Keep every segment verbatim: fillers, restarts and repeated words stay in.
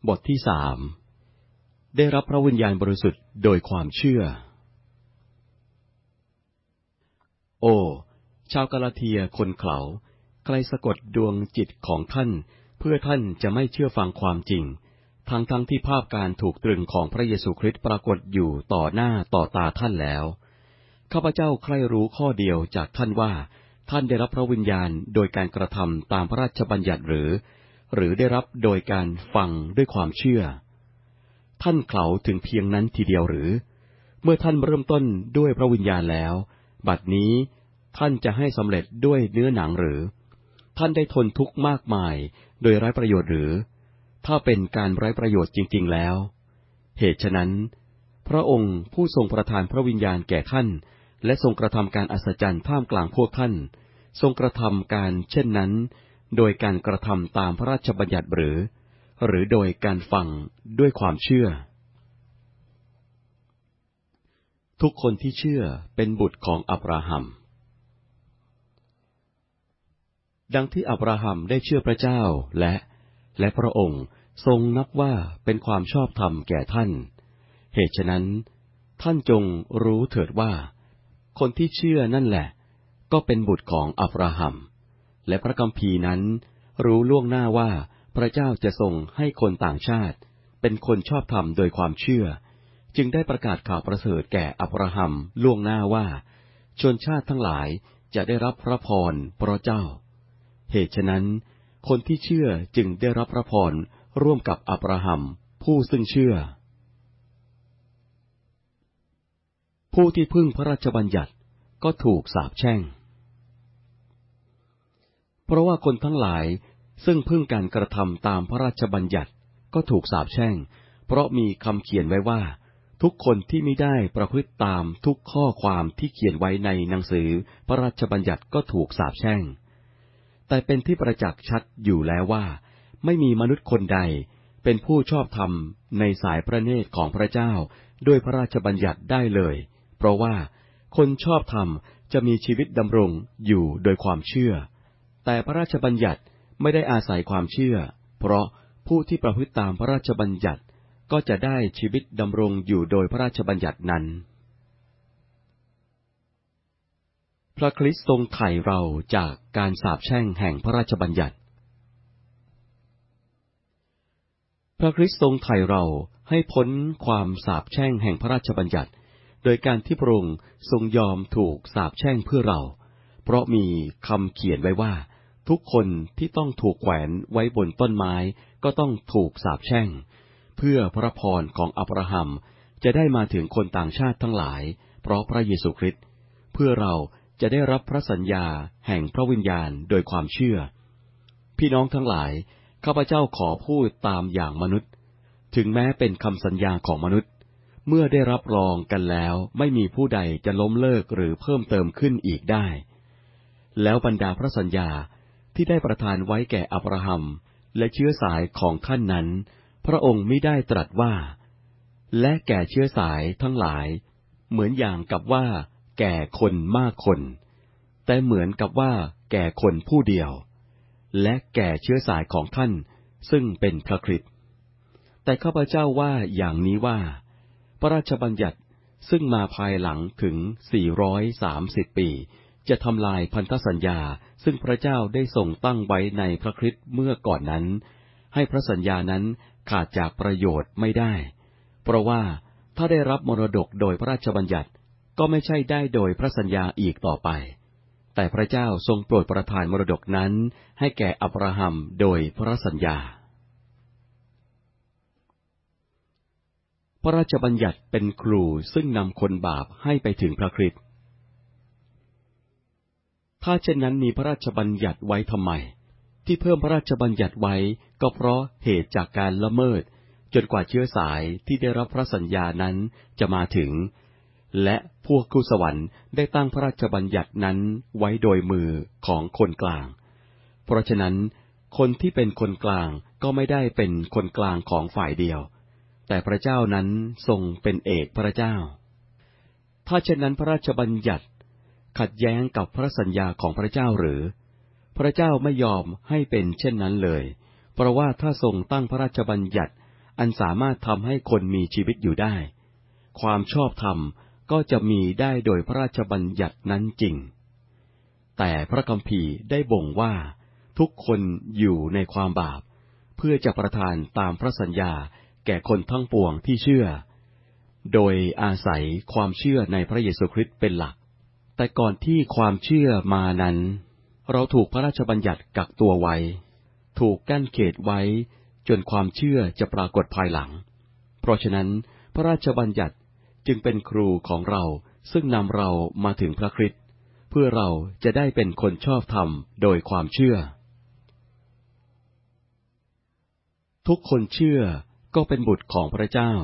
บทที่สามได้รับพระวิญญาณบริสุทธิ์โดยความเชื่อโอ้ชาวกาลาเทียคนเขลาใครสะกดดวงจิตของท่านเพื่อท่านจะไม่เชื่อฟังความจริงทั้งทั้งที่ภาพการถูกตรึงของพระเยซูคริสต์ปรากฏอยู่ต่อหน้าต่อตาท่านแล้วข้าพเจ้าใคร่รู้ข้อเดียวจากท่านว่าท่านได้รับพระวิญญาณโดยการกระทำตามพระราชบัญญัติหรือหรือได้รับโดยการฟังด้วยความเชื่อท่านเขลาถึงเพียงนั้นทีเดียวหรือเมื่อท่านเริ่มต้นด้วยพระวิญญาณแล้วบัดนี้ท่านจะให้สำเร็จด้วยเนื้อหนังหรือท่านได้ทนทุกข์มากมายโดยไร้ประโยชน์หรือถ้าเป็นการไร้ประโยชน์จริงๆแล้วเหตุฉะนั้นพระองค์ผู้ทรงประทานพระวิญญาณแก่ท่านและทรงกระทำการอัศจรรย์ท่ามกลางพวกท่านทรงกระทำการเช่นนั้นโดยการกระทำตามพระราชบัญญัติหรือหรือโดยการฟังด้วยความเชื่อทุกคนที่เชื่อเป็นบุตรของอับราฮัมดังที่อับราฮัมได้เชื่อพระเจ้าและและพระองค์ทรงนับว่าเป็นความชอบธรรมแก่ท่านเหตุฉะนั้นท่านจงรู้เถิดว่าคนที่เชื่อนั่นแหละก็เป็นบุตรของอับราฮัมและพระคัมภีร์นั้นรู้ล่วงหน้าว่าพระเจ้าจะทรงให้คนต่างชาติเป็นคนชอบธรรมโดยความเชื่อจึงได้ประกาศข่าวประเสริฐแก่อับราฮัมล่วงหน้าว่าชนชาติทั้งหลายจะได้รับพระพรเพราะเจ้าเหตุฉะนั้นคนที่เชื่อจึงได้รับพระพรร่วมกับอับราฮัมผู้ซึ่งเชื่อผู้ที่พึ่งพระราชบัญญัติก็ถูกสาปแช่งเพราะว่าคนทั้งหลายซึ่งพึ่งการกระทำตามพระราชบัญญัติก็ถูกสาปแช่งเพราะมีคำเขียนไว้ว่าทุกคนที่มิได้ประพฤติตามทุกข้อความที่เขียนไว้ในหนังสือพระราชบัญญัติก็ถูกสาปแช่งแต่เป็นที่ประจักษ์ชัดอยู่แล้วว่าไม่มีมนุษย์คนใดเป็นผู้ชอบธรรมในสายพระเนตรของพระเจ้าด้วยพระราชบัญญัติได้เลยเพราะว่าคนชอบธรรมจะมีชีวิตดำรงอยู่โดยความเชื่อแต่พระราชบัญญัติไม่ได้อาศัยความเชื่อเพราะผู้ที่ประพฤติตามพระราชบัญญัติก็จะได้ชีวิตดำรงอยู่โดยพระราชบัญญัตินั้นพระคริสต์ทรงไถ่เราจากการสาปแช่งแห่งพระราชบัญญัติพระคริสต์ทรงไถ่เราให้พ้นความสาปแช่งแห่งพระราชบัญญัติโดยการที่พระองค์ทรงยอมถูกสาปแช่งเพื่อเราเพราะมีคำเขียนไว้ว่าทุกคนที่ต้องถูกแขวนไว้บนต้นไม้ก็ต้องถูกสาปแช่งเพื่อพระพรของอับราฮัมจะได้มาถึงคนต่างชาติทั้งหลายเพราะพระเยซูคริสต์เพื่อเราจะได้รับพระสัญญาแห่งพระวิญญาณโดยความเชื่อพี่น้องทั้งหลายข้าพเจ้าขอพูดตามอย่างมนุษย์ถึงแม้เป็นคำสัญญาของมนุษย์เมื่อได้รับรองกันแล้วไม่มีผู้ใดจะล้มเลิกหรือเพิ่มเติมขึ้นอีกได้แล้วบรรดาพระสัญญาที่ได้ประทานไว้แก่อับราฮัมและเชื้อสายของท่านนั้นพระองค์มิได้ตรัสว่าและแก่เชื้อสายทั้งหลายเหมือนอย่างกับว่าแก่คนมากคนแต่เหมือนกับว่าแก่คนผู้เดียวและแก่เชื้อสายของท่านซึ่งเป็นพระคริสต์แต่ข้าพเจ้าว่าอย่างนี้ว่าพระราชบัญญัติซึ่งมาภายหลังถึงสี่ร้อยสามสิบปีจะทำลายพันธสัญญาซึ่งพระเจ้าได้ทรงตั้งไว้ในพระคริสต์เมื่อก่อนนั้นให้พระสัญญานั้นขาดจากประโยชน์ไม่ได้เพราะว่าถ้าได้รับมรดกโดยพระราชบัญญัติก็ไม่ใช่ได้โดยพระสัญญาอีกต่อไปแต่พระเจ้าทรงโปรดประทานมรดกนั้นให้แก่อับราฮัมโดยพระสัญญาพระราชบัญญัติเป็นครูซึ่งนำคนบาปให้ไปถึงพระคริสต์ถ้าเช่นนั้นมีพระราชบัญญัติไว้ทำไมที่เพิ่มพระราชบัญญัติไว้ก็เพราะเหตุจากการละเมิดจนกว่าเชื้อสายที่ได้รับพระสัญญานั้นจะมาถึงและพวกทูตสวรรค์ได้ตั้งพระราชบัญญัตินั้นไว้โดยมือของคนกลางเพราะฉะนั้นคนที่เป็นคนกลางก็ไม่ได้เป็นคนกลางของฝ่ายเดียวแต่พระเจ้านั้นทรงเป็นเอกพระเจ้าถ้าเช่นนั้นพระราชบัญญัติขัดแย้งกับพระสัญญาของพระเจ้าหรือพระเจ้าไม่ยอมให้เป็นเช่นนั้นเลยเพราะว่าถ้าทรงตั้งพระราชบัญญัติอันสามารถทำให้คนมีชีวิตอยู่ได้ความชอบธรรมก็จะมีได้โดยพระราชบัญญัตินั้นจริงแต่พระคัมภีร์ได้บ่งว่าทุกคนอยู่ในความบาปเพื่อจะประทานตามพระสัญญาแก่คนทั้งปวงที่เชื่อโดยอาศัยความเชื่อในพระเยซูคริสต์เป็นหลักแต่ก่อนที่ความเชื่อมานั้นเราถูกพระราชบัญญัติกักตัวไว้ถูกกั้นเขตไว้จนความเชื่อจะปรากฏภายหลังเพราะฉะนั้นพระราชบัญญัติจึงเป็นครูของเราซึ่งนำเรามาถึงพระคริสต์เพื่อเราจะได้เป็นคนชอบธรรมโดยความเชื่อทุกคนเชื่อก็เป็นบุตรของพระเจ้า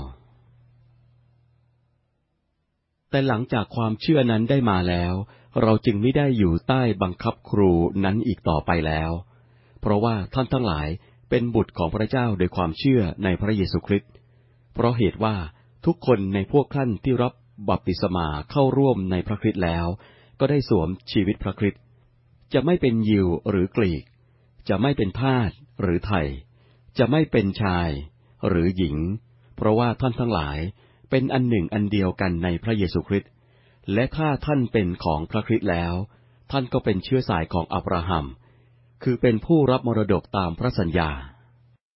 แต่หลังจากความเชื่อนั้นได้มาแล้วเราจึงไม่ได้อยู่ใต้บังคับครูนั้นอีกต่อไปแล้วเพราะว่าท่านทั้งหลายเป็นบุตรของพระเจ้าโดยความเชื่อในพระเยซูคริสต์เพราะเหตุว่าทุกคนในพวกท่านที่รับบัพติศมาเข้าร่วมในพระคริสต์แล้วก็ได้สวมชีวิตพระคริสต์จะไม่เป็นยิวหรือกรีกจะไม่เป็นทาสหรือไทยจะไม่เป็นชายหรือหญิงเพราะว่าท่านทั้งหลายเป็นอันหนึ่งอันเดียวกันในพระเยซูคริสต์และถ้าท่านเป็นของพระคริสต์แล้วท่านก็เป็นเชื้อสายของอับราฮัมคือเป็นผู้รับมรดกตามพระสัญญา